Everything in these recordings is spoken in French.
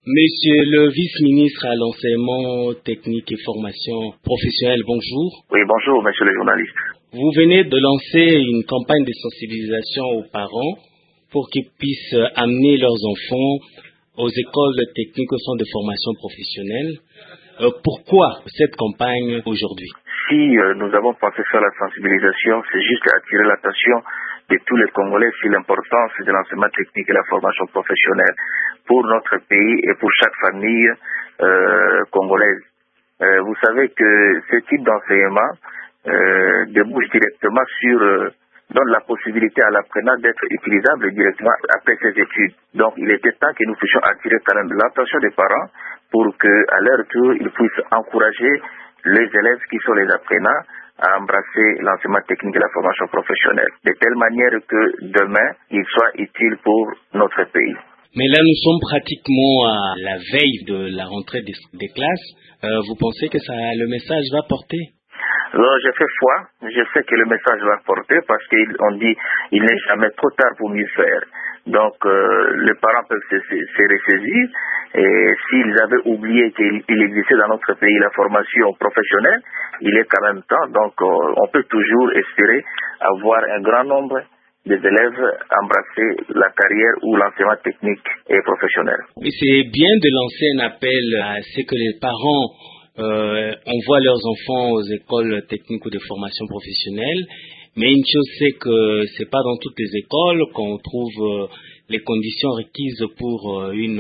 Monsieur le vice-ministre à l'enseignement technique et formation professionnelle, bonjour. Oui, bonjour, monsieur le journaliste. Vous venez de lancer une campagne de sensibilisation aux parents pour qu'ils puissent amener leurs enfants aux écoles techniques au centre de formation professionnelle. Pourquoi cette campagne aujourd'hui? Si nous avons pensé faire la sensibilisation, c'est juste attirer l'attention de tous les Congolais sur l'importance de l'enseignement technique et la formation professionnelle pour notre pays et pour chaque famille congolaise. Vous savez que ce type d'enseignement débouche directement sur donne la possibilité à l'apprenant d'être utilisable directement après ses études. Donc il était temps que nous puissions attirer quand même l'attention des parents pour qu'à leur tour ils puissent encourager les élèves qui sont les apprenants à embrasser l'enseignement technique et la formation professionnelle, de telle manière que demain, il soit utile pour notre pays. Mais là, nous sommes pratiquement à la veille de la rentrée des classes. Vous pensez que le message va porter? Alors, je fais foi. Je sais que le message va porter parce qu'on dit il n'est jamais trop tard pour mieux faire. Donc, les parents peuvent se ressaisir. Et s'ils avaient oublié qu'il existait dans notre pays la formation professionnelle, il est quand même temps. Donc, on peut toujours espérer avoir un grand nombre des élèves embrasser la carrière ou l'enseignement technique et professionnel. Et c'est bien de lancer un appel à ce que les parents envoient leurs enfants aux écoles techniques ou de formation professionnelle. Mais une chose, c'est que c'est pas dans toutes les écoles qu'on trouve les conditions requises pour une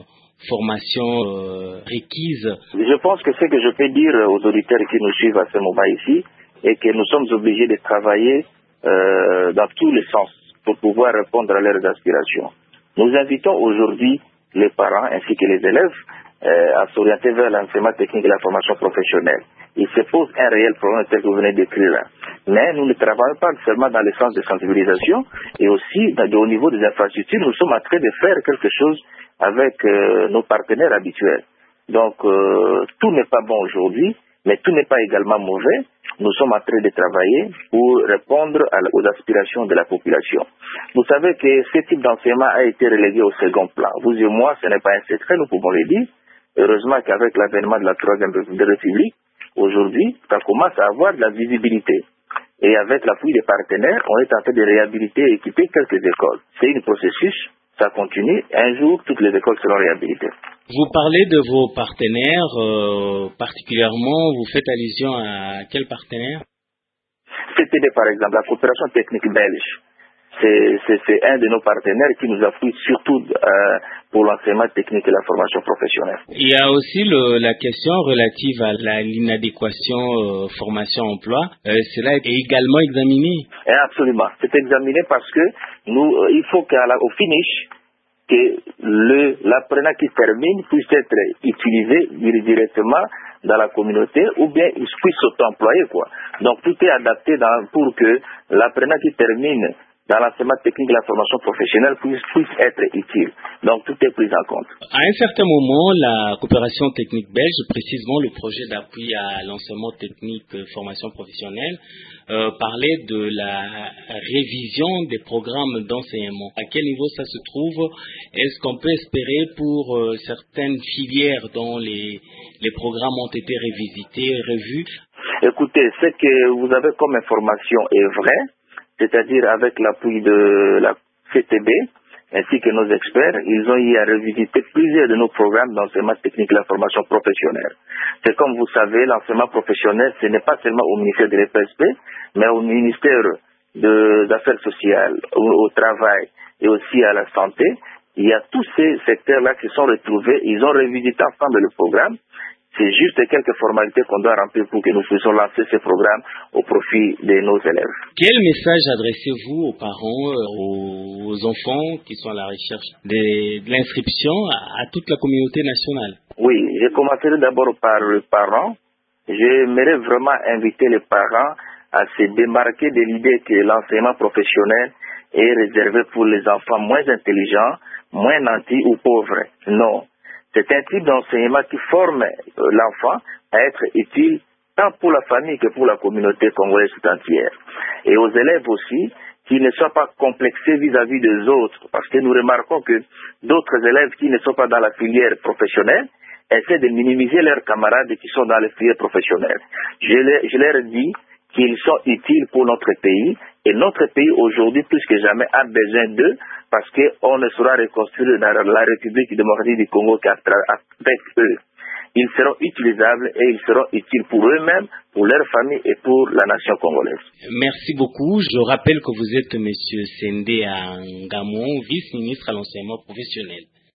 formation requise. Je pense que ce que je peux dire aux auditeurs qui nous suivent à ce moment ici est que nous sommes obligés de travailler dans tous les sens pour pouvoir répondre à leurs aspirations. Nous invitons aujourd'hui les parents ainsi que les élèves à s'orienter vers l'enseignement technique et la formation professionnelle. Il se pose un réel problème tel que vous venez d'écrire là. Mais nous ne travaillons pas seulement dans le sens de sensibilisation et aussi au niveau des infrastructures, nous sommes en train de faire quelque chose avec nos partenaires habituels. Donc tout n'est pas bon aujourd'hui, mais tout n'est pas également mauvais. Nous sommes en train de travailler pour répondre aux aspirations de la population. Vous savez que ce type d'enseignement a été relégué au second plan. Vous et moi, ce n'est pas un secret, nous pouvons le dire. Heureusement qu'avec l'avènement de la Troisième République, aujourd'hui, ça commence à avoir de la visibilité. Et avec l'appui des partenaires, on est en train de réhabiliter et équiper quelques écoles. C'est un processus, ça continue. Un jour, toutes les écoles seront réhabilitées. Vous parlez de vos partenaires, particulièrement, vous faites allusion à quels partenaires? CTD, par exemple, la coopération technique belge. C'est un de nos partenaires qui nous appuie surtout pour l'enseignement technique et la formation professionnelle. Il y a aussi la question relative à l'inadéquation formation-emploi. Cela est également examiné? Absolument. C'est examiné parce que il faut qu'au finish, que l'apprenant qui termine puisse être utilisé directement dans la communauté ou bien il puisse s'auto-employer, quoi. Donc tout est adapté pour que l'apprenant qui termine dans l'enseignement technique et la formation professionnelle puisse être utile. Donc tout est pris en compte. À un certain moment, la coopération technique belge, précisément le projet d'appui à l'enseignement technique formation professionnelle, parlait de la révision des programmes d'enseignement. À quel niveau ça se trouve? Est-ce qu'on peut espérer pour certaines filières dont les programmes ont été révisités, revus? Écoutez, ce que vous avez comme information est vrai, c'est-à-dire avec l'appui de la CTB, ainsi que nos experts, ils ont eu à revisiter plusieurs de nos programmes d'enseignement technique et la formation professionnelle. C'est comme vous savez, l'enseignement professionnel, ce n'est pas seulement au ministère de l'EPSP, mais au ministère des Affaires sociales, au travail et aussi à la santé. Il y a tous ces secteurs-là qui sont retrouvés, ils ont revisité ensemble le programme. C'est juste quelques formalités qu'on doit remplir pour que nous puissions lancer ce programme au profit de nos élèves. Quel message adressez-vous aux parents, aux enfants qui sont à la recherche de l'inscription à toute la communauté nationale? Oui, je commencerai d'abord par les parents. J'aimerais vraiment inviter les parents à se démarquer de l'idée que l'enseignement professionnel est réservé pour les enfants moins intelligents, moins nantis ou pauvres. Non. C'est un type d'enseignement qui forme l'enfant à être utile tant pour la famille que pour la communauté congolaise tout entière. Et aux élèves aussi, qu'ils ne soient pas complexés vis-à-vis des autres, parce que nous remarquons que d'autres élèves qui ne sont pas dans la filière professionnelle essaient de minimiser leurs camarades qui sont dans la filière professionnelle. Je leur dis qu'ils sont utiles pour notre pays, et notre pays aujourd'hui plus que jamais a besoin d'eux, parce qu'on ne saura reconstruire la République démocratique du Congo qu'avec eux. Ils seront utilisables et ils seront utiles pour eux-mêmes, pour leur famille et pour la nation congolaise. Merci beaucoup. Je rappelle que vous êtes M. Sendé Angamon, vice-ministre à l'enseignement professionnel.